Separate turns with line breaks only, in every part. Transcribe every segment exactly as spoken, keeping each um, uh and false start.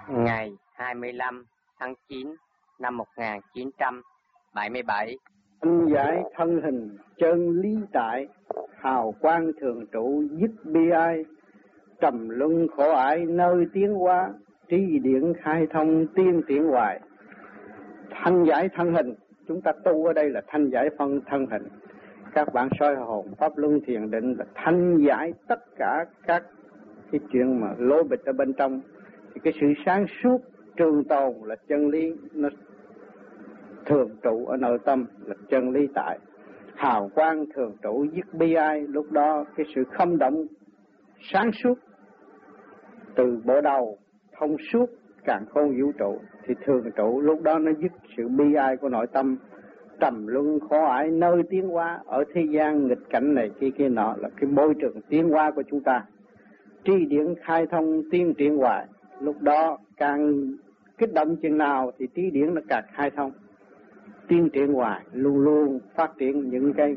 Ngày hai mươi lăm tháng chín năm một nghìn chín trăm bảy mươi bảy.
Anh giải thân hình chân lý tại, hào quang thường trụ dứt bi ai, trầm luân khổ ải nơi tiến hóa, trí điển khai thông tiên tiến hoài. Thanh giải thân hình, chúng ta tu ở đây là thanh giải phân thân hình. Các bạn soi hồn pháp luân thiền định là thanh giải tất cả các cái chuyện mà lố bịch ở bên trong. Thì cái sự sáng suốt trường tồn là chân lý, nó thường trụ ở nội tâm là chân lý tại. Hào quang thường trụ dứt bi ai, lúc đó cái sự không động sáng suốt từ bộ đầu thông suốt càn khôn vũ trụ thì thường trụ, lúc đó nó dứt sự bi ai của nội tâm. Trầm luân khổ ải nơi tiến hóa, ở thế gian nghịch cảnh này kia kia nọ là cái môi trường tiến hóa của chúng ta. Tri điển khai thông tiên triển hoài, lúc đó càng kích động chừng nào thì trí điển nó càng khai thông tiên triển hoài, luôn luôn phát triển những cái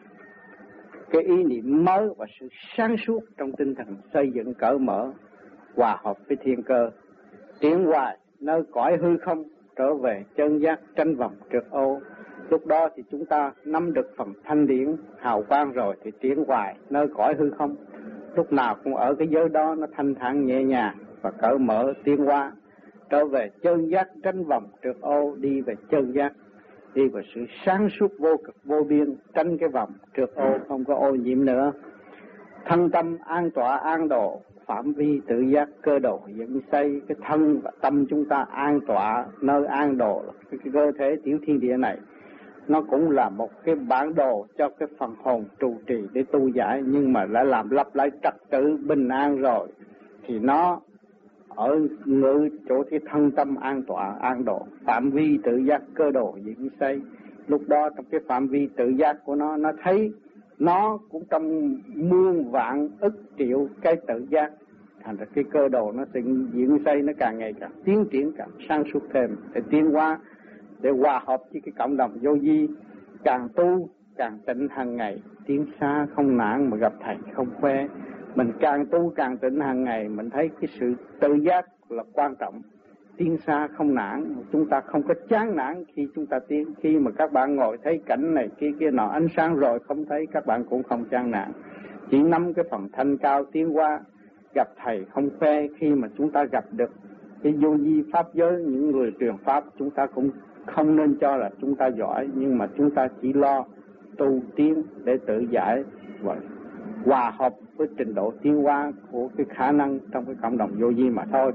cái ý niệm mới và sự sáng suốt trong tinh thần xây dựng cởi mở, hòa hợp với thiên cơ, tiến hoài nơi cõi hư không, trở về chân giác tranh vòng trượt ô. Lúc đó thì chúng ta nắm được phần thanh điển hào quang rồi thì tiến hoài nơi cõi hư không, lúc nào cũng ở cái giới đó nó thanh thản nhẹ nhàng và cởi mở tiến hóa, trở về chân giác tranh vòng trượt ô, đi về chân giác, đi vào sự sáng suốt vô cực vô biên, tránh cái vòng trượt ô không có ô nhiễm nữa. Thân tâm an tọa an độ, phạm vi tự giác cơ đồ dựng xây. Cái thân và tâm chúng ta an tọa nơi an độ, cái, cái cơ thể tiểu thiên địa này nó cũng là một cái bản đồ cho cái phần hồn trụ trì để tu giải. Nhưng mà đã làm lặp lại trật tự bình an rồi thì nó ở ngự chỗ cái thân tâm an tọa an độ, phạm vi tự giác cơ đồ dựng xây. Lúc đó trong cái phạm vi tự giác của nó, nó thấy nó cũng trong muôn vạn ức triệu cái tự giác, thành ra cái cơ đồ nó dựng xây nó càng ngày càng tiến triển, càng sáng suốt thêm để tiến hóa, để hòa hợp với cái cộng đồng vô vi. Càng tu càng tịnh hàng ngày, tiến xa không nản mà gặp thầy không khoe. Mình càng tu càng tịnh hàng ngày, mình thấy cái sự tự giác là quan trọng. Tiến xa không nản, chúng ta không có chán nản khi chúng ta tiến. Khi mà các bạn ngồi thấy cảnh này kia kia nọ ánh sáng rồi không thấy, các bạn cũng không chán nản. Chỉ nắm cái phần thanh cao tiến hóa, gặp thầy không khoe. Khi mà chúng ta gặp được cái vô vi pháp giới, những người truyền pháp, chúng ta cũng không nên cho là chúng ta giỏi, nhưng mà chúng ta chỉ lo tu tiến để tự giải và hòa hợp với trình độ tiến hóa của cái khả năng trong cái cộng đồng vô vi mà thôi.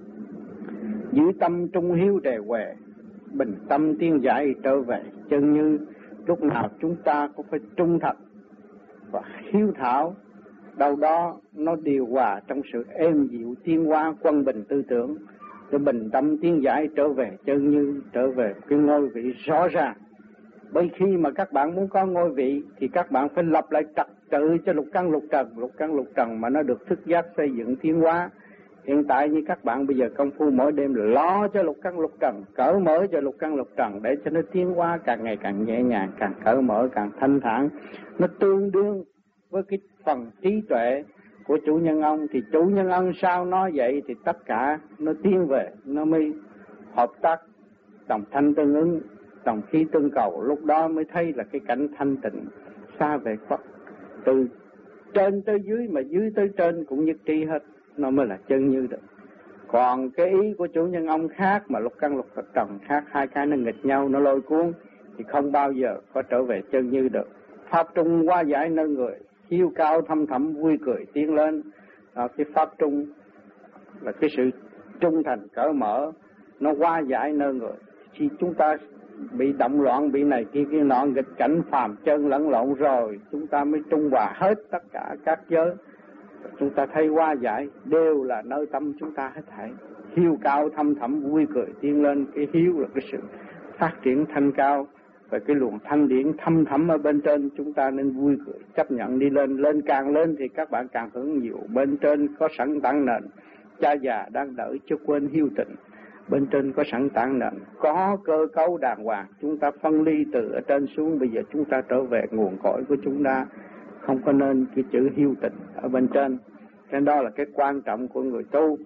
Giữ tâm trung hiếu đề huệ, bình tâm tiến giải trở về chân như. Lúc nào chúng ta cũng phải trung thật và hiếu thảo, đâu đó nó điều hòa trong sự êm dịu tiến hóa quân bình tư tưởng, để bình tâm tiến giải trở về chân như, trở về cái ngôi vị rõ ràng. Bởi khi mà các bạn muốn có ngôi vị thì các bạn phải lập lại trật tự cho lục căn lục trần, lục căn lục trần mà nó được thức giác xây dựng tiến hóa. Hiện tại như các bạn bây giờ công phu mỗi đêm lo cho lục căn lục trần, cởi mở cho lục căn lục trần để cho nó tiến hóa càng ngày càng nhẹ nhàng, càng cởi mở, càng thanh thản. Nó tương đương với cái phần trí tuệ của chủ nhân ông, thì chủ nhân ông sao nói vậy thì tất cả nó tiến về, nó mới hợp tác, đồng thanh tương ứng, đồng khí tương cầu. Lúc đó mới thấy là cái cảnh thanh tịnh xa về Phật, từ trên tới dưới mà dưới tới trên cũng nhất trí hết, nó mới là chân như được. Còn cái ý của chủ nhân ông khác mà lục căn lục trần khác, hai cái nó nghịch nhau, nó lôi cuốn thì không bao giờ có trở về chân như được. Pháp trung hóa giải nơi người, hiếu cao thâm thẳm vui cười tiến lên. Đó, cái pháp trung là cái sự trung thành cởi mở, nó hóa giải nơi người. Khi chúng ta bị động loạn, bị này kia kia nọ, nghịch cảnh phàm chân lẫn lộn rồi, chúng ta mới trung hòa hết tất cả các giới. Chúng ta thấy hóa giải đều là nơi tâm chúng ta hết thảy. Hiếu cao thâm thẳm vui cười tiến lên. Cái hiếu là cái sự phát triển thanh cao, và cái luồng thanh điển thâm thẳm ở bên trên, chúng ta nên vui cười chấp nhận đi lên. Lên càng lên thì các bạn càng hưởng nhiều. Bên trên có sẵn tảng nền, cha già đang đợi chứ quên hiếu tịnh. Bên trên có sẵn tảng nền, có cơ cấu đàng hoàng. Chúng ta phân ly từ ở trên xuống, bây giờ chúng ta trở về nguồn cội của chúng ta, không có nên cái chữ hiếu tịnh ở bên trên. Cho nên đó là cái quan trọng của người tu.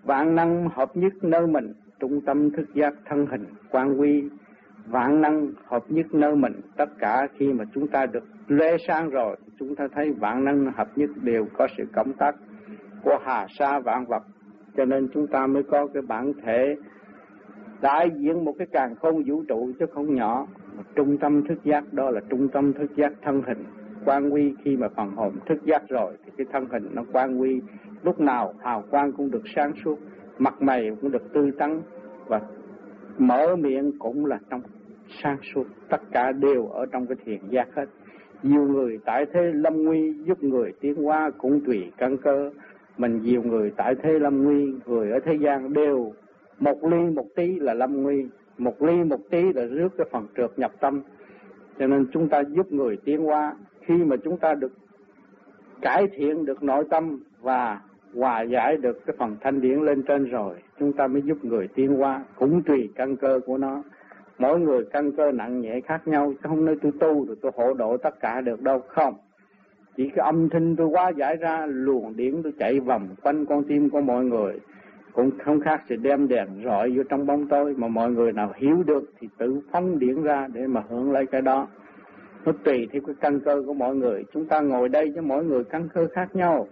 vạn năng hợp nhất nơi mình, trung tâm thức giác thân hình quan quy. Vạn năng hợp nhất nơi mình, tất cả khi mà chúng ta được lóe sáng rồi, chúng ta thấy vạn năng hợp nhất đều có sự cộng tác của hà sa vạn vật, cho nên chúng ta mới có cái bản thể đại diện một cái càn khôn vũ trụ chứ không nhỏ. Trung tâm thức giác đó là trung tâm thức giác thân hình quan quy. Khi mà phần hồn thức giác rồi thì cái thân hình nó quan quy, lúc nào hào quang cũng được sáng suốt, mặt mày cũng được tươi tắn, và mở miệng cũng là trong sáng suốt. Tất cả đều ở trong cái thiền giác hết. Nhiều người tại thế lâm nguy, giúp người tiến hóa cũng tùy căn cơ. Mình nhiều người tại thế lâm nguy, người ở thế gian đều một ly một tí là lâm nguy, một ly một tí là rước cái phần trượt nhập tâm. Cho nên chúng ta giúp người tiến hóa. Khi mà chúng ta được cải thiện được nội tâm và hòa giải được cái phần thanh điển lên trên rồi, chúng ta mới giúp người tiến hóa, cũng tùy căn cơ của nó. Mỗi người căn cơ nặng nhẹ khác nhau, chứ không nói tôi tu rồi tôi hộ độ tất cả được đâu. Không, chỉ cái âm thanh tôi hóa giải ra, luồng điển tôi chạy vòng quanh con tim của mọi người, cũng không khác sự đem đèn rọi vô trong bóng tối. Mà mọi người nào hiểu được thì tự phóng điển ra để mà hưởng lấy cái đó. Nó tùy theo cái căn cơ của mọi người. Chúng ta ngồi đây chứ mỗi người căn cơ khác nhau.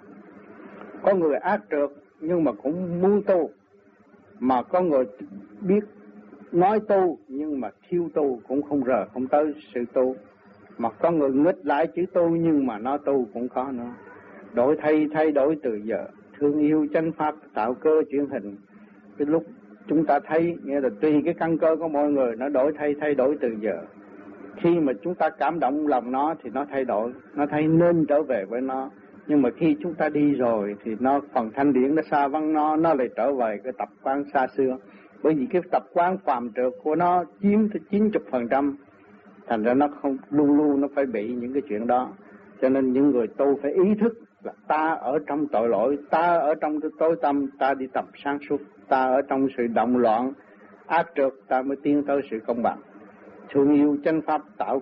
Có người ác trượt nhưng mà cũng muốn tu, mà có người biết nói tu nhưng mà thiếu tu, cũng không rờ không tới sự tu. Mà có người nghịch lại chữ tu nhưng mà nó tu cũng có nữa. Đổi thay thay đổi từ giờ, thương yêu chánh pháp tạo cơ chuyển hình. Cái lúc chúng ta thấy, nghĩa là tùy cái căn cơ của mọi người nó đổi thay thay đổi từ giờ. Khi mà chúng ta cảm động lòng nó thì nó thay đổi, nó thấy nên trở về với nó. Nhưng mà khi chúng ta đi rồi thì nó phần thanh điển nó xa vắng nó, nó lại trở về cái tập quán xa xưa. Bởi vì cái tập quán phàm trượt của nó chiếm tới chín mươi phần trăm, thành ra nó không luôn luôn nó phải bị những cái chuyện đó. Cho nên những người tu phải ý thức là ta ở trong tội lỗi, ta ở trong cái tối tâm, ta đi tập sáng suốt, ta ở trong sự động loạn ác trượt, ta mới tiến tới sự công bằng. Thương yêu chánh pháp tạo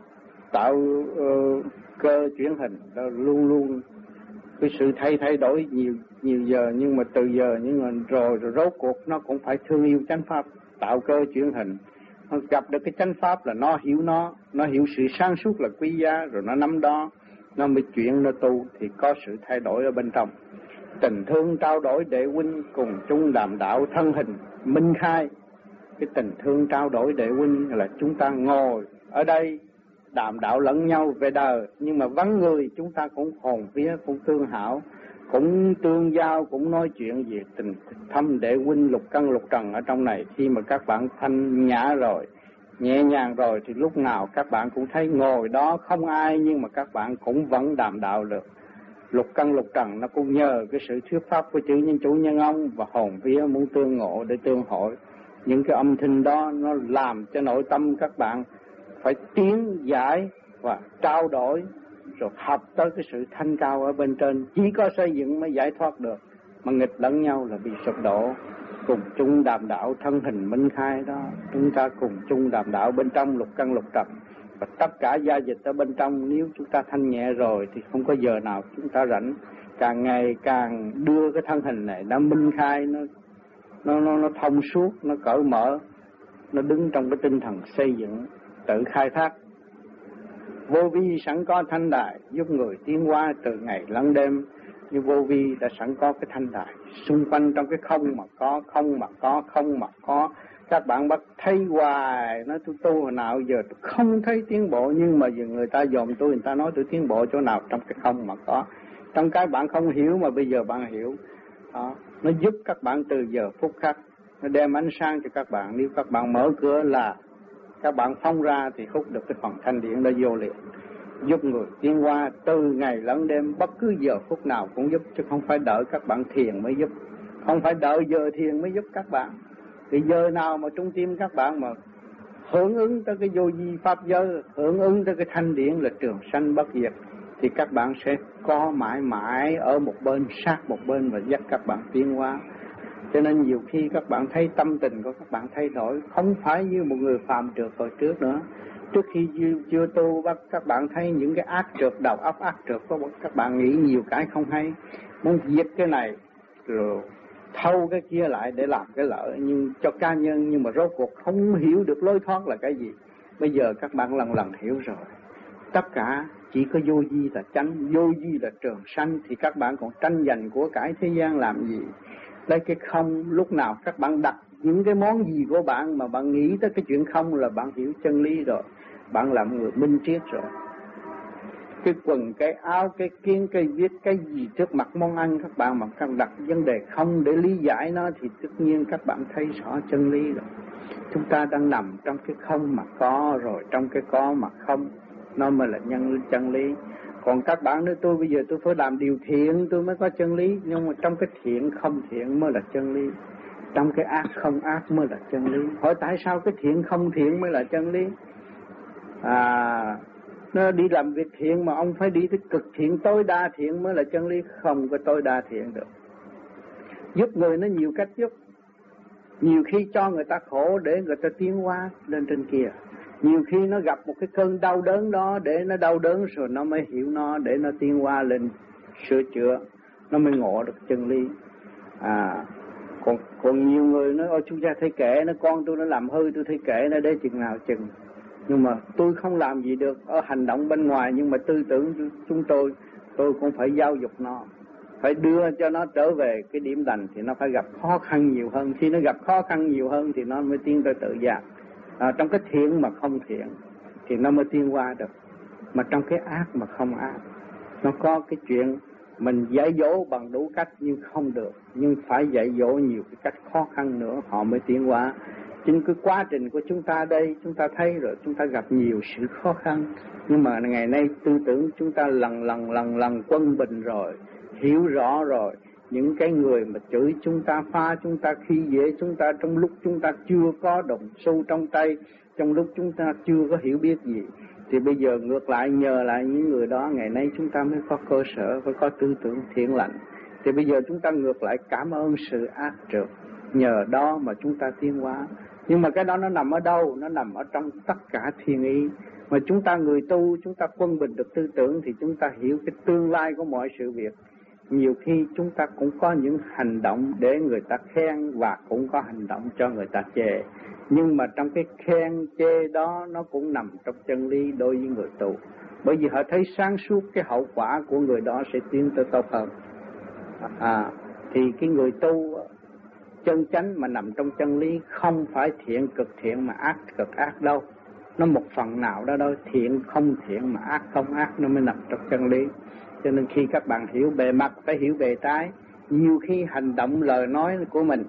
tạo uh, cơ chuyển hình, đó luôn luôn cái sự thay thay đổi nhiều nhiều giờ, nhưng mà từ giờ nhưng mà rồi rồi rốt cuộc nó cũng phải thương yêu chánh pháp tạo cơ chuyển hình. Nó gặp được cái chánh pháp là nó hiểu nó, nó hiểu sự sáng suốt là quý giá, rồi nó nắm đó, nó mới chuyển nó tu thì có sự thay đổi ở bên trong. Tình thương trao đổi đệ huynh cùng chung đàm đạo thân hình minh khai. Cái tình thương trao đổi đệ huynh là chúng ta ngồi ở đây đàm đạo lẫn nhau về đời, nhưng mà vắng người chúng ta cũng hồn vía, cũng tương hảo, cũng tương giao, cũng nói chuyện về tình thâm đệ huynh lục căn lục trần ở trong này. Khi mà các bạn thanh nhã rồi, nhẹ nhàng rồi thì lúc nào các bạn cũng thấy ngồi đó không ai, nhưng mà các bạn cũng vẫn đàm đạo được. Lục căn lục trần nó cũng nhờ cái sự thuyết pháp của chữ nhân chủ nhân ông và hồn vía muốn tương ngộ để tương hội. Những cái âm thanh đó nó làm cho nội tâm các bạn phải tiến giải và trao đổi, rồi học tới cái sự thanh cao ở bên trên. Chỉ có xây dựng mới giải thoát được, mà nghịch lẫn nhau là bị sụp đổ. Cùng chung đàm đạo thân hình minh khai đó, chúng ta cùng chung đàm đạo bên trong lục căn lục trần. Và tất cả gia dịch ở bên trong, nếu chúng ta thanh nhẹ rồi thì không có giờ nào chúng ta rảnh. Càng ngày càng đưa cái thân hình này nó minh khai, nó nó nó, nó thông suốt, nó cởi mở, nó đứng trong cái tinh thần xây dựng, tự khai thác. Vô vi sẵn có thanh đài giúp người tiến hóa từ ngày lẫn đêm. Như vô vi đã sẵn có cái thanh đài xung quanh trong cái không mà có, không mà có, không mà có. Các bạn bắt thấy hoài, nói tôi tu hồi nào giờ tôi không thấy tiến bộ, nhưng mà giờ người ta dòm tôi, người ta nói tôi tiến bộ chỗ nào trong cái không mà có. Trong cái bạn không hiểu mà bây giờ bạn hiểu. Đó, nó giúp các bạn từ giờ phút khắc, nó đem ánh sáng cho các bạn. Nếu các bạn mở cửa là các bạn phóng ra thì hút được cái phần thanh điển đó vô liền, giúp người tiến hóa từ ngày lẫn đêm, bất cứ giờ phút nào cũng giúp, chứ không phải đợi các bạn thiền mới giúp, không phải đợi giờ thiền mới giúp các bạn. Thì giờ nào mà trung tim các bạn mà hưởng ứng tới cái vô vi pháp giới, hưởng ứng tới cái thanh điển là trường sanh bất diệt, thì các bạn sẽ có mãi mãi ở một bên, sát một bên và dắt các bạn tiến hóa. Cho nên nhiều khi các bạn thấy tâm tình của các bạn thay đổi, không phải như một người phàm trượt hồi trước nữa. Trước khi chưa, chưa tu, các bạn thấy những cái ác trượt, đầu óc ác trượt của các bạn nghĩ nhiều cái không hay, muốn diệt cái này rồi thâu cái kia lại để làm cái lợi nhưng cho cá nhân, nhưng mà rốt cuộc không hiểu được lối thoát là cái gì. Bây giờ các bạn lần lần hiểu rồi, tất cả chỉ có vô vi là chánh, vô vi là trường sanh, thì các bạn còn tranh giành của cải thế gian làm gì? Lấy cái không, lúc nào các bạn đặt những cái món gì của bạn mà bạn nghĩ tới cái chuyện không là bạn hiểu chân lý rồi, bạn làm người minh triết rồi. Cái quần, cái áo, cái kiên, cái viết, cái gì trước mặt món ăn các bạn mà các đặt vấn đề không để lý giải nó thì tất nhiên các bạn thấy rõ chân lý rồi. Chúng ta đang nằm trong cái không mà có, rồi trong cái có mà không, nó mới là nhân chân lý. Còn các bạn nói tôi bây giờ tôi phải làm điều thiện tôi mới có chân lý, nhưng mà trong cái thiện không thiện mới là chân lý, trong cái ác không ác mới là chân lý. Hỏi tại sao cái thiện không thiện mới là chân lý? À, nó đi làm việc thiện mà ông phải đi tới cực thiện, tối đa thiện mới là chân lý, không có tối đa thiện được. Giúp người nó nhiều cách giúp, nhiều khi cho người ta khổ để người ta tiến hóa lên trên kia, nhiều khi nó gặp một cái cơn đau đớn đó để nó đau đớn rồi nó mới hiểu nó, để nó tiến hóa lên sửa chữa, nó mới ngộ được chân lý. À, còn còn nhiều người nói ôi chú cha thấy kệ nó, con tôi nó làm hư tôi thấy kệ nó để chừng nào chừng, nhưng mà tôi không làm gì được ở hành động bên ngoài, nhưng mà tư tưởng chúng tôi tôi cũng phải giáo dục nó, phải đưa cho nó trở về cái điểm lành, thì nó phải gặp khó khăn nhiều hơn. Khi nó gặp khó khăn nhiều hơn thì nó mới tiến tới tự giác. À, trong cái thiện mà không thiện thì nó mới tiến qua được, mà trong cái ác mà không ác, nó có cái chuyện mình dạy dỗ bằng đủ cách nhưng không được, nhưng phải dạy dỗ nhiều cái cách khó khăn nữa họ mới tiến qua. Chính cái quá trình của chúng ta đây, chúng ta thấy rồi, chúng ta gặp nhiều sự khó khăn, nhưng mà ngày nay tư tưởng chúng ta lần lần lần lần quân bình rồi, hiểu rõ rồi. Những cái người mà chửi chúng ta, phá chúng ta, khi dễ chúng ta trong lúc chúng ta chưa có đồng xu trong tay, trong lúc chúng ta chưa có hiểu biết gì, thì bây giờ ngược lại nhờ lại những người đó, ngày nay chúng ta mới có cơ sở, phải có tư tưởng thiện lành. Thì bây giờ chúng ta ngược lại cảm ơn sự ác trượt, nhờ đó mà chúng ta tiến hóa. Nhưng mà cái đó nó nằm ở đâu? Nó nằm ở trong tất cả thiên ý. Mà chúng ta người tu, chúng ta quân bình được tư tưởng thì chúng ta hiểu cái tương lai của mọi sự việc. Nhiều khi chúng ta cũng có những hành động để người ta khen và cũng có hành động cho người ta chê. Nhưng mà trong cái khen chê đó nó cũng nằm trong chân lý đối với người tu. Bởi vì họ thấy sáng suốt cái hậu quả của người đó sẽ tiến tới tốt hơn. À, thì cái người tu chân chánh mà nằm trong chân lý không phải thiện cực thiện mà ác cực ác đâu. Nó một phần nào đó đâu, thiện không thiện mà ác không ác nó mới nằm trong chân lý. Cho nên khi các bạn hiểu bề mặt phải hiểu bề trái. Nhiều khi hành động lời nói của mình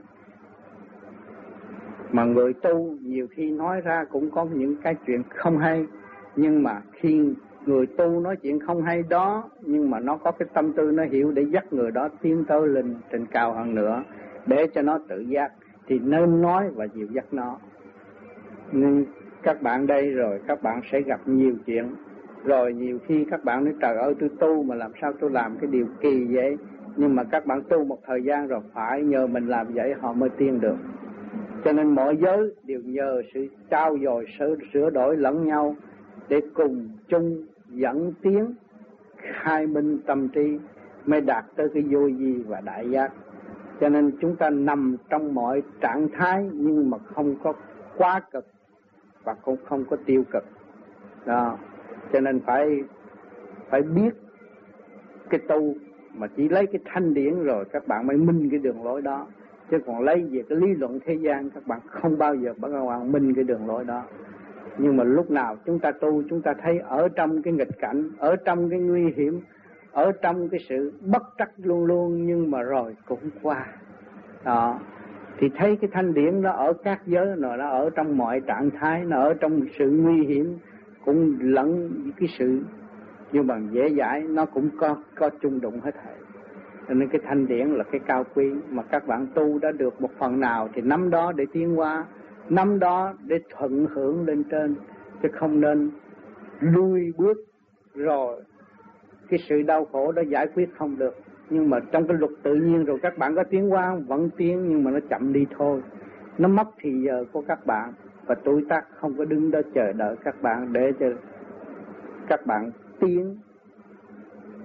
mà người tu nhiều khi nói ra cũng có những cái chuyện không hay, nhưng mà khi người tu nói chuyện không hay đó, nhưng mà nó có cái tâm tư nó hiểu để dắt người đó tiến tới lên trên cao hơn nữa, để cho nó tự giác, thì nên nói và dìu dắt nó. Nhưng các bạn đây rồi các bạn sẽ gặp nhiều chuyện. Rồi nhiều khi các bạn nói trời ơi tôi tu mà làm sao tôi làm cái điều kỳ vậy. Nhưng mà các bạn tu một thời gian rồi phải nhờ mình làm vậy họ mới tiến được. Cho nên mọi giới đều nhờ sự trao dồi, sửa, sửa đổi lẫn nhau để cùng chung dẫn tiến, khai minh tâm trí mới đạt tới cái vô vi và đại giác. Cho nên chúng ta nằm trong mọi trạng thái nhưng mà không có quá cực và cũng không có tiêu cực. Đó. Cho nên phải phải biết cái tu mà chỉ lấy cái thanh điển rồi các bạn mới minh cái đường lối đó. Chứ còn lấy về cái lý luận thế gian các bạn không bao giờ các bạn minh cái đường lối đó. Nhưng mà lúc nào chúng ta tu chúng ta thấy ở trong cái nghịch cảnh, ở trong cái nguy hiểm, ở trong cái sự bất trắc luôn luôn, nhưng mà rồi cũng qua. Đó. Thì thấy cái thanh điển nó ở các giới, nó ở trong mọi trạng thái, nó ở trong sự nguy hiểm cũng lẫn cái sự nhưng bằng dễ dãi, nó cũng có có chung đụng hết thảy. Cho nên cái thanh điển là cái cao quý mà các bạn tu đã được một phần nào thì nắm đó để tiến hóa, nắm đó để thuận hưởng lên trên, chứ không nên lui bước rồi cái sự đau khổ đó giải quyết không được. Nhưng mà trong cái luật tự nhiên rồi các bạn có tiến hóa vẫn tiến, nhưng mà nó chậm đi thôi. Nó mất thì giờ của các bạn và tuổi tác không có đứng đó chờ đợi các bạn để cho các bạn tiến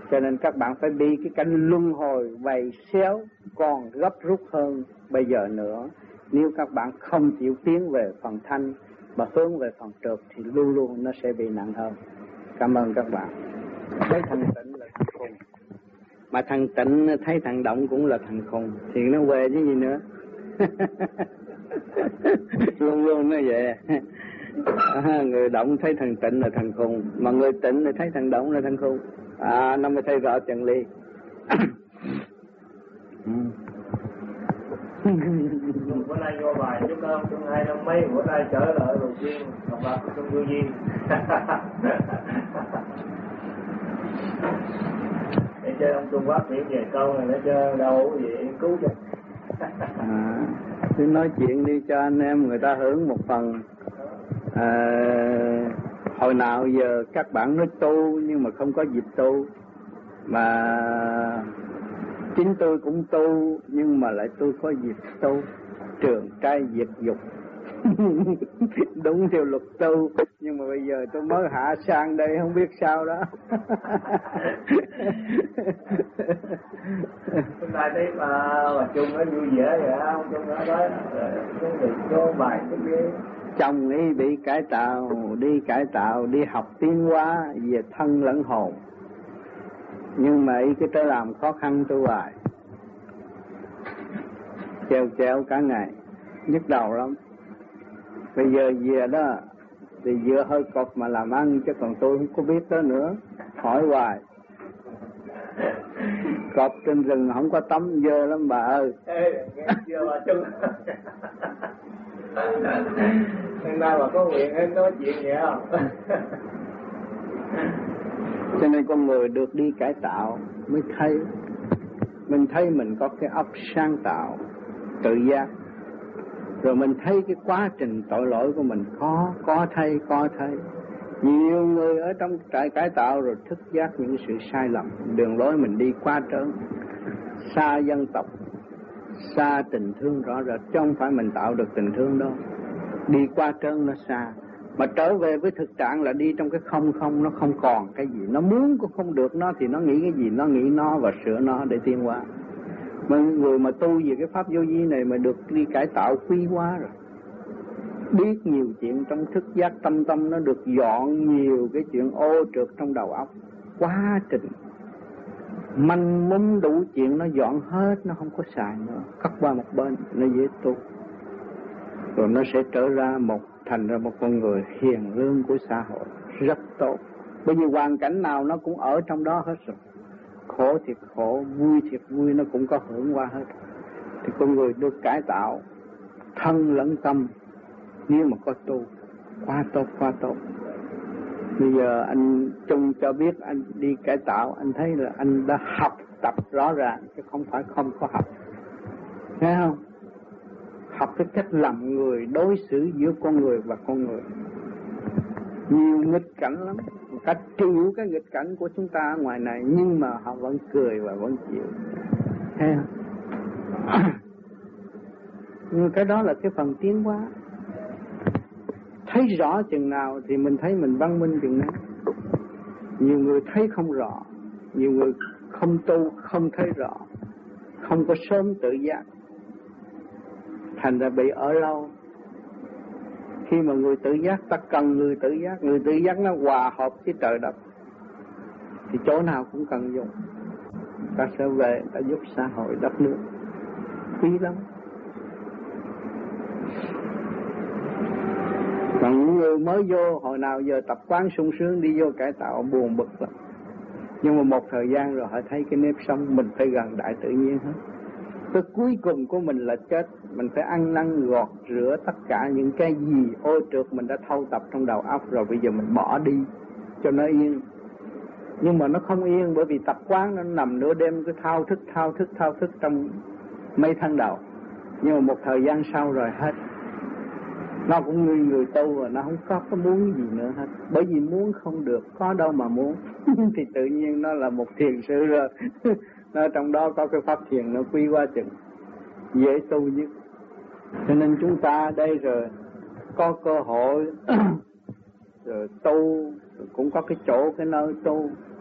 Cho nên các bạn phải đi cái cảnh luân hồi vầy xéo còn gấp rút hơn bây giờ nữa. Nếu các bạn không chịu tiến về phần thanh mà hướng về phần trượt thì luôn luôn nó sẽ bị nặng hơn. Cảm ơn các bạn. Thấy thằng tịnh là thằng khùng, mà thằng tịnh thấy thằng động cũng là thằng khùng thì nó về chứ gì nữa. Luôn luôn nó vậy. À, người động thấy thằng tịnh là thằng khùng, mà người tịnh thì thấy thằng động là thằng khùng. À, nó mới thấy rõ chân lý.
Bữa nay vô bài chúc ơn chung hai năm mấy, bữa nay trở lại đầu tiên học lạc của chung vô duyên. Để chơi ông Trung Quốc chuyển về câu này để chơi đâu vậy cứu cho.
À, cứ nói chuyện đi cho anh em người ta hưởng một phần. À, hồi nào giờ các bạn nói tu nhưng mà không có dịp tu, mà chính tôi cũng tu nhưng mà lại tôi có dịp tu trường trai diệt dục. Đúng theo luật tu, nhưng mà bây giờ tôi mới hạ sang đây không biết sao đó.
Hôm nay thấy mà mà Trung nó vui vẻ vậy không? Trung nó nói cái việc vô bài cái gì?
Chồng ấy bị cải tạo, đi cải tạo, đi học tiến hóa về thân lẫn hồn. Nhưng mà ý cái tới làm khó khăn tôi hoài. Treo treo cả ngày, nhức đầu lắm. Bây giờ về đó thì vừa hơi cọc mà làm ăn, chứ còn tôi không có biết đó nữa. Hỏi hoài. Cọp trên rừng không có tắm dơ lắm bà ơi.
Ê, nghe chưa bà Trung. Hôm nay bà có nguyện em nói chuyện vậy không?
Cho nên con người được đi cải tạo mới thấy. Mình thấy mình có cái óc sáng tạo, tự giác. Rồi mình thấy cái quá trình tội lỗi của mình có, có thấy, có thấy. Nhiều người ở trong trại cải tạo rồi thức giác những sự sai lầm, đường lối mình đi quá trớn, xa dân tộc, xa tình thương rõ rệt, chứ không phải mình tạo được tình thương đâu. Đi qua trớn nó xa, mà trở về với thực trạng là đi trong cái không không, nó không còn cái gì. Nó muốn cũng không được nó thì nó nghĩ cái gì, nó nghĩ nó và sửa nó để tiến hóa. Mà người mà tu về cái pháp vô vi này mà được đi cải tạo quý hóa rồi. Biết nhiều chuyện trong thức giác tâm tâm, nó được dọn nhiều cái chuyện ô trượt trong đầu óc. Quá trình manh mún đủ chuyện nó dọn hết, nó không có xài nữa, cất qua một bên, nó dễ tu. Rồi nó sẽ trở ra một, thành ra một con người hiền lương của xã hội, rất tốt. Bởi vì hoàn cảnh nào nó cũng ở trong đó hết rồi. Khổ thiệt khổ, vui thiệt vui, nó cũng có hưởng qua hết. Thì con người được cải tạo thân lẫn tâm, nếu mà có tu, quá tốt, quá tốt. Bây giờ anh Trung cho biết anh đi cải tạo, anh thấy là anh đã học tập rõ ràng, chứ không phải không có học. Thấy không? Học cái cách làm người, đối xử giữa con người và con người. Nhiều nghịch cảnh lắm, cách chịu cái nghịch cảnh của chúng ta ở ngoài này, nhưng mà họ vẫn cười và vẫn chịu. Thấy không? Nhưng cái đó là cái phần tiến hóa. Thấy rõ chừng nào thì mình thấy mình văn minh chừng nào. Nhiều người thấy không rõ, nhiều người không tu, không thấy rõ, không có sớm tự giác, thành ra bị ở lâu. Khi mà người tự giác, ta cần người tự giác, người tự giác nó hòa hợp với trời đất, thì chỗ nào cũng cần dùng. Ta sẽ về, ta giúp xã hội đất nước, quý lắm. Còn những người mới vô, hồi nào giờ tập quán sung sướng đi vô cải tạo buồn bực lắm. Nhưng mà một thời gian rồi họ thấy cái nếp sống mình phải gần đại tự nhiên hết. Cái cuối cùng của mình là chết, mình phải ăn năn gọt rửa tất cả những cái gì ô trượt mình đã thâu tập trong đầu óc rồi, bây giờ mình bỏ đi cho nó yên. Nhưng mà nó không yên, bởi vì tập quán nó nằm nửa đêm cứ thao thức, thao thức, thao thức trong mấy tháng đầu. Nhưng mà một thời gian sau rồi hết. Nó cũng như người tu rồi, nó không có có muốn gì nữa hết. Bởi vì muốn không được, có đâu mà muốn. Thì tự nhiên nó là một thiền sư rồi. Nó trong đó có cái pháp thiền nó quy qua chừng, dễ tu nhất. Cho nên chúng ta đây rồi có cơ hội rồi tu, rồi cũng có cái chỗ, cái nơi tu.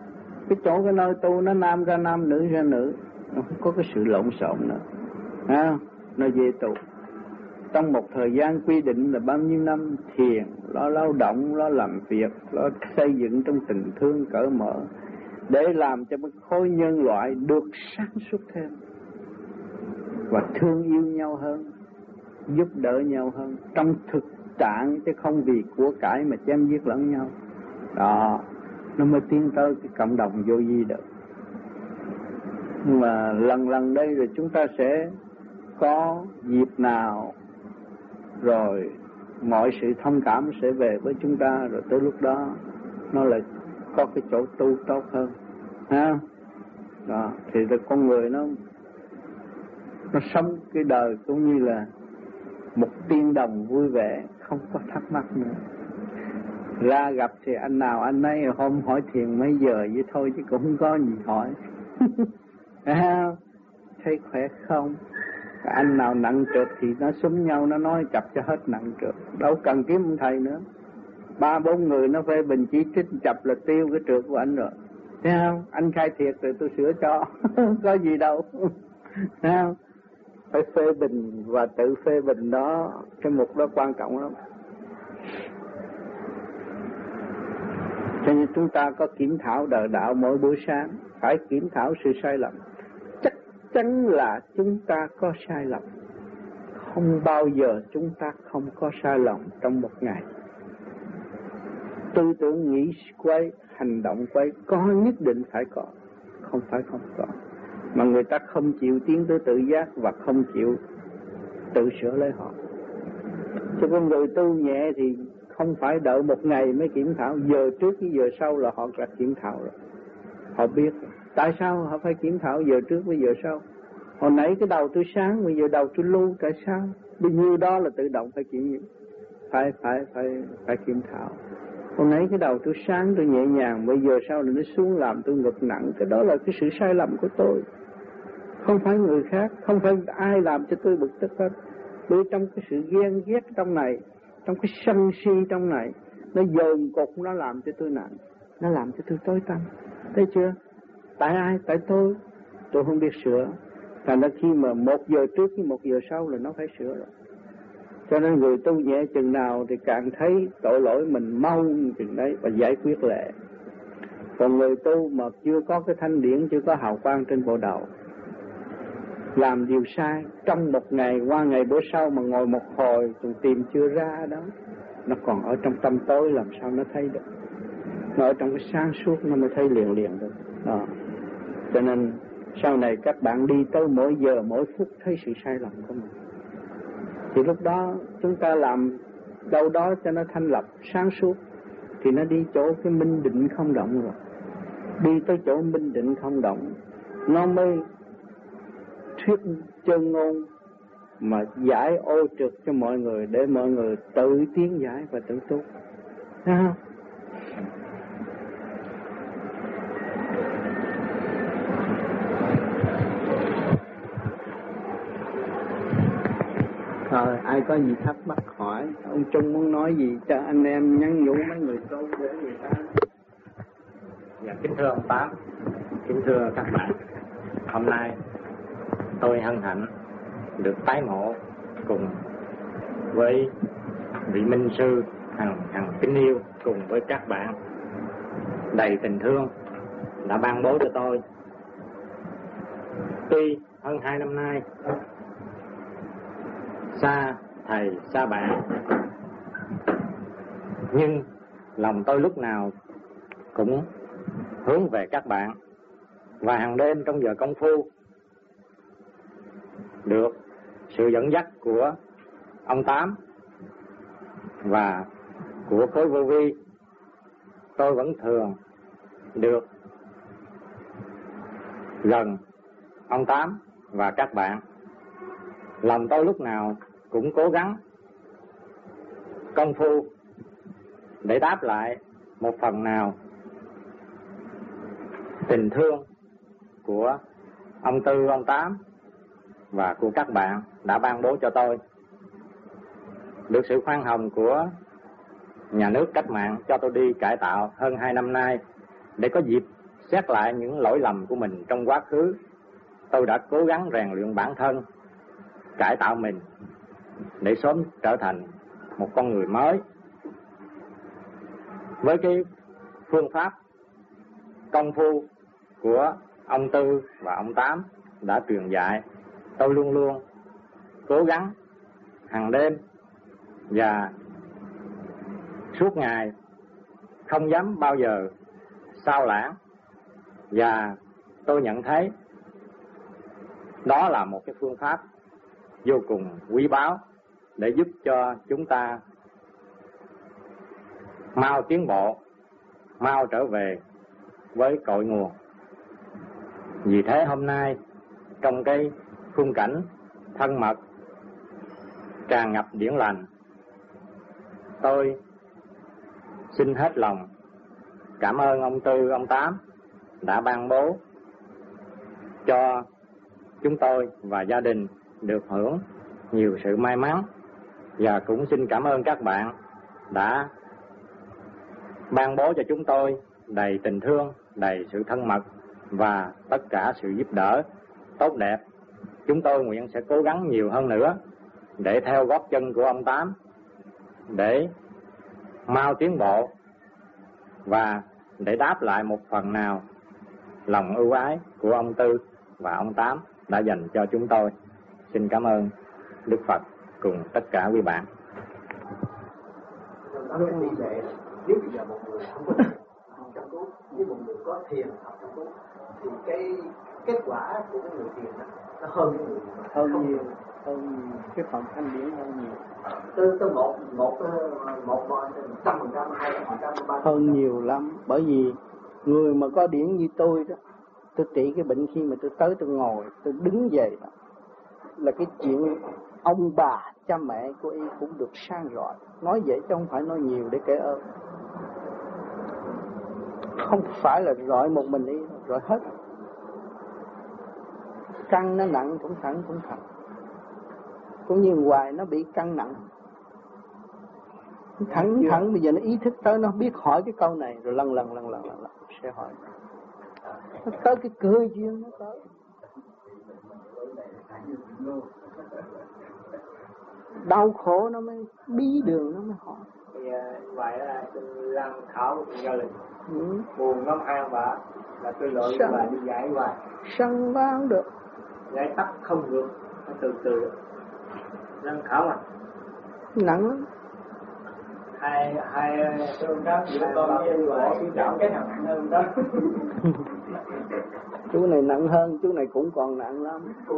Cái chỗ cái nơi tu nó nam ra nam, nữ ra nữ, nó không có cái sự lộn xộn nữa. À, nó dễ tu. Trong một thời gian quy định là bao nhiêu năm thiền, lo lao động, lo làm việc, lo xây dựng trong tình thương cởi mở, để làm cho một khối nhân loại được sáng suốt thêm và thương yêu nhau hơn, giúp đỡ nhau hơn trong thực trạng, chứ không vì của cải mà chém giết lẫn nhau. Đó, nó mới tiến tới cái cộng đồng vô vi được. Nhưng mà lần lần đây rồi chúng ta sẽ có dịp nào rồi mọi sự thông cảm sẽ về với chúng ta, rồi tới lúc đó nó lại có cái chỗ tu tốt hơn, ha. Đó, thì là con người nó nó sống cái đời cũng như là một tiên đồng vui vẻ, không có thắc mắc nữa. Ra gặp thì anh nào anh ấy, hôm hỏi thiền mấy giờ vậy thôi chứ cũng không có gì hỏi. À, thấy khỏe không? Anh nào nặng trượt thì nó xúm nhau, nó nói chập cho hết nặng trượt, đâu cần kiếm ông thầy nữa. Ba bốn người nó phê bình chỉ trích chập là tiêu cái trượt của anh rồi. Thấy không? Anh khai thiệt rồi tôi sửa cho. Không có gì đâu. Thấy không? Phải phê bình và tự phê bình đó, cái mục đó quan trọng lắm. Cho nên chúng ta có kiểm thảo đời đạo mỗi buổi sáng, phải kiểm thảo sự sai lầm. Chắc chắn là chúng ta có sai lầm. Không bao giờ chúng ta không có sai lầm trong một ngày. Tư tưởng nghĩ quay, hành động quay, có nhất định phải có, không phải không có. Mà người ta không chịu tiến tới tự giác và không chịu tự sửa lấy họ. Cho con người tu nhẹ thì không phải đợi một ngày mới kiểm thảo, giờ trước với giờ sau là họ đã kiểm thảo rồi. Họ biết tại sao họ phải kiểm thảo giờ trước với giờ sau. Hồi nãy cái đầu tôi sáng, bây giờ đầu tôi lu, tại sao? Bao nhiêu đó là tự động phải kiểm phải phải phải phải kiểm thảo. Hồi nãy cái đầu tôi sáng, tôi nhẹ nhàng, bây giờ sau là nó xuống làm tôi ngực nặng. Cái đó là cái sự sai lầm của tôi, không phải người khác, không phải ai làm cho tôi bực tức hết. Bởi trong cái sự ghen ghét trong này, trong cái sân si trong này, nó dồn cục, nó làm cho tôi nặng, nó làm cho tôi tối tăm. Thấy chưa? Tại ai? Tại tôi. Tôi không biết sửa. Thành ra khi mà một giờ trước với một giờ sau là nó phải sửa rồi. Cho nên người tu nhẹ chừng nào thì càng thấy tội lỗi mình mau chừng đấy và giải quyết lệ. Còn người tu mà chưa có cái thanh điển, chưa có hào quang trên bộ đầu, làm điều sai trong một ngày qua ngày bữa sau mà ngồi một hồi còn tìm chưa ra đó, nó còn ở trong tâm tối làm sao nó thấy được. Nó ở trong cái sáng suốt nó mới thấy liền liền được. Đó. Cho nên sau này các bạn đi tới mỗi giờ mỗi phút thấy sự sai lầm của mình, thì lúc đó chúng ta làm đâu đó cho nó thanh lập sáng suốt, thì nó đi chỗ cái minh định không động rồi. Đi tới chỗ minh định không động, nó mới thuyết chân ngôn mà giải ô trực cho mọi người, để mọi người tự tiến giải và tự tu. Thấy không? Rồi, ai có gì thắc mắc hỏi, ông Trung muốn nói gì cho anh em nhắn nhủ mấy người tu để người ta.
Dạ, kính thưa ông Tám, kính thưa các bạn, hôm nay tôi hân hạnh được tái ngộ cùng với vị minh sư hằng hằng kính yêu, cùng với các bạn đầy tình thương đã ban bố cho tôi. Tuy hơn hai năm nay xa thầy xa bạn, nhưng lòng tôi lúc nào cũng hướng về các bạn, và hàng đêm trong giờ công phu được sự dẫn dắt của ông Tám và của khối vô vi, tôi vẫn thường được gần ông Tám và các bạn. Lòng tôi lúc nào cũng cố gắng công phu để đáp lại một phần nào tình thương của ông Tư, ông Tám và của các bạn đã ban bố cho tôi. Được sự khoan hồng của nhà nước cách mạng cho tôi đi cải tạo hơn hai năm nay, để có dịp xét lại những lỗi lầm của mình trong quá khứ, tôi đã cố gắng rèn luyện bản thân, cải tạo mình để sớm trở thành một con người mới. Với cái phương pháp công phu của ông Tư và ông Tám đã truyền dạy, tôi luôn luôn cố gắng hàng đêm và suốt ngày, không dám bao giờ sao lãng. Và tôi nhận thấy đó là một cái phương pháp vô cùng quý báu để giúp cho chúng ta mau tiến bộ, mau trở về với cội nguồn. Vì thế hôm nay trong cái khung cảnh thân mật tràn ngập điển lành, tôi xin hết lòng cảm ơn ông Tư, ông Tám đã ban bố cho chúng tôi và gia đình được hưởng nhiều sự may mắn, và cũng xin cảm ơn các bạn đã ban bố cho chúng tôi đầy tình thương, đầy sự thân mật và tất cả sự giúp đỡ tốt đẹp. Chúng tôi nguyện sẽ cố gắng nhiều hơn nữa để theo gót chân của ông Tám, để mau tiến bộ và để đáp lại một phần nào lòng ưu ái của ông Tư và ông Tám đã dành cho chúng tôi. Xin cảm ơn Đức Phật cùng tất cả quý bạn.
Nói cái tỷ lệ, nếu bây giờ một người không có thiền học trong cứu với một người có thiền học trong cứu thì cái kết quả của cái người thiền đó, nó hơn cái người
hơn
không
nhiều, hơn cái phần thanh điển hơn nhiều.
Từ từ một một một trăm phần trăm, hai phần trăm, ba
hơn nhiều lắm. Bởi vì người mà có điển như tôi đó, tôi trị cái bệnh khi mà tôi tới tôi ngồi, tôi đứng dậy đó, là cái chuyện ông bà cha mẹ của y cũng được sang rọi. Nói vậy chứ không phải nói nhiều để kể ơn. Không phải là rọi một mình y, rọi hết. Căng nó nặng cũng thẳng cũng thẳng. Cũng như hoài nó bị căng nặng. Thẳng thẳng bây giờ nó ý thức tới, nó biết hỏi cái câu này rồi lần lần lần lần lần, lần sẽ hỏi. Nó tới cái cơ duyên nó tới. Đau khổ nó mới bí đường nó mới hỏi.
Thì vậy là tôi làm khảo một gia đình
Ừ.
buồn lắm hai ông bà là tôi lựa cho bà đi giải hoài,
Sân vang được.
giải tắt không được, nó từ từ làm khảo mà
Nặng lắm.
hai hai tương đó giữa con với vợ cái chọn cái nào nặng hơn đó.
Chú này nặng hơn, chú này cũng còn nặng lắm.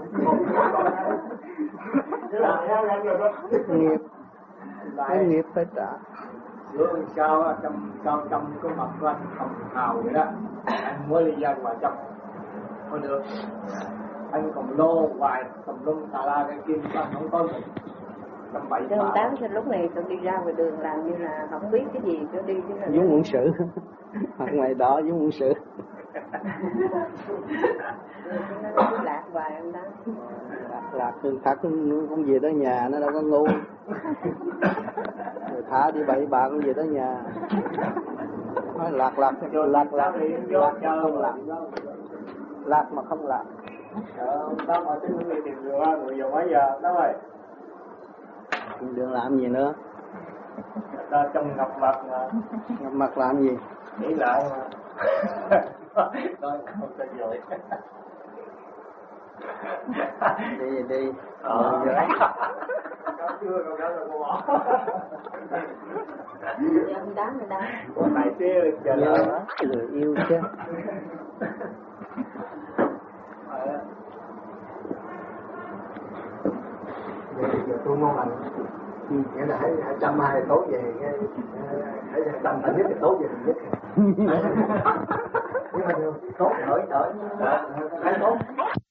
Nghiệp, cái nghiệp phải trả.
Giữa sao trong trong trong cái mặt của anh không hào vậy đó, anh mới đi ra ngoài trong không được, anh còn lô hoài tùm lum tà la cái kim anh không có mình.
Chứ ông Tám sao lúc này tôi đi ra ngoài đường làm như là không biết cái gì tôi đi chứ là
Dũng muộn sự. Hoặc ngoài đó Dũng muộn sự.
nó cứ lạc hoài ông Tám.
Lạc lạc thường thật cũng về tới nhà, nó đâu có ngu. Rồi thả đi bậy bạ cũng về tới nhà. Nói lạc lạc lạc lạc lạc mà không lạc. Lạc mà không lạc.
Ờ, đó mà tính người tìm người qua người giờ mấy giờ đó rồi.
Đừng làm gì nữa.
Ta trong ngập mặt mà.
Ngập mặt làm gì?
Nghĩ lại mà. Tôi không thể dội.
Đi đi.
Ờ. Có chưa còn đó là cô bỏ.
Ông Tám rồi đó.
Có tài xế chờ lời đó.
Người yêu chứ.
giờ tôi ngon lành, nghĩa là hãy chăm hai tốt về, hãy chăm thành nhất thì tốt về nhất. Nhưng mà tốt đổi đổi, hãy tốt.